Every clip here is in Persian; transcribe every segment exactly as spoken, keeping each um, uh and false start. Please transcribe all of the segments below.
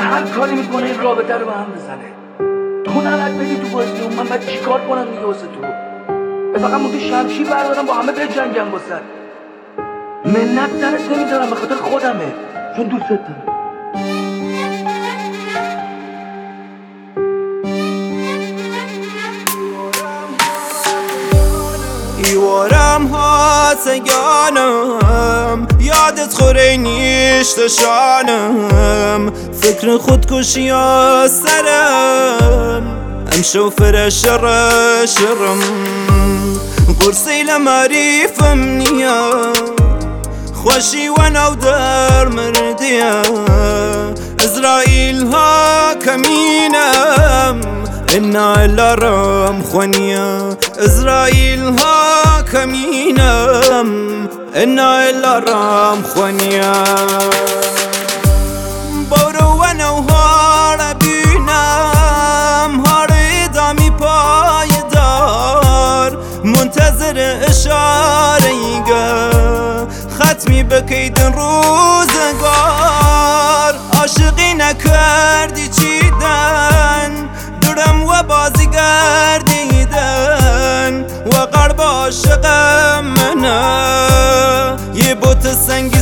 هر کاری میکنه این رابطه رو به هم بزنه. تو نباید بدی تو بازی اون، من باید چیکار کنم دیگه واسه تو؟ فقط مونده شمشیر بردارم با همه بجنگم واسه منت درت نمیذارم، به خاطر خودمه، چون دوست دارم. ایوارم هاتگانم، یادت خوره نیشت شانم، فکر خودکشی ها سرم، امشو فرش شرم قرصی لمعریفم نیا، خوشی و نو در مردیا، اسرائیل ها کمینم، انا الارم خوانیا، اسرائیل ها کمینم، انا الارم خوانیا. برو و نوها را بینم، هر ادامی پایدار، منتظر اشاره ایگه، ختمی بکید روزگار، عاشقی نکردی چیدن، درم و بازی گردیدن، و قلب عاشقم منه، یه بوت سنگی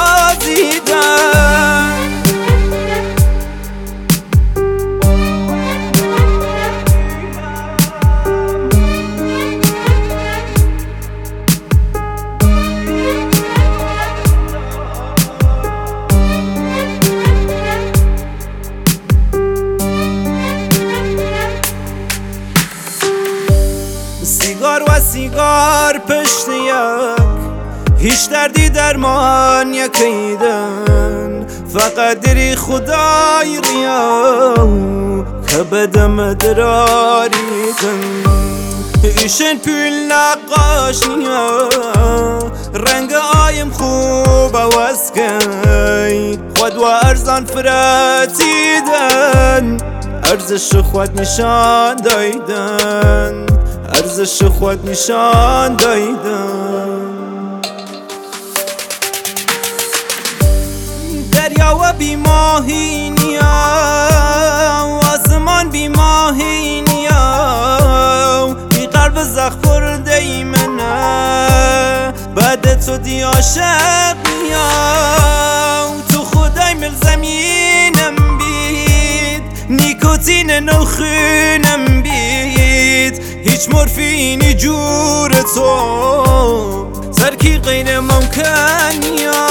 سازیدن. سیگار و سیگار پشت یک، هیچ دردی درمان یکیدن، فقط دری خدای ریا که بدم دراریدن، ایشن پول نقاش نیا، رنگ آیم خوب عوض کی، خود و ارزان فراتیدن، ارزش خود نشان دایدن، ارزش خود نشان دایدن. دریا و بی ماهی نیا، آسمان بی ماهی نیا، بی قلب زخم خورده ای منه، بعد تو دی عاشق نیا، تو خدای مل زمینم بید، نیکوتین نوخونم بید، هیچ مورفینی جور تو ترکی غیر ممکن یا.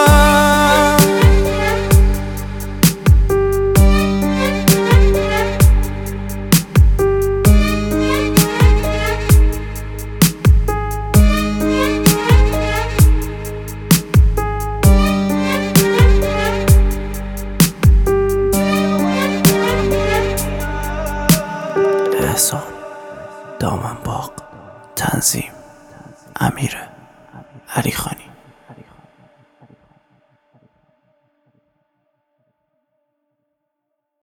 احسان دامنباغ، تنظیم امیر علیخانی.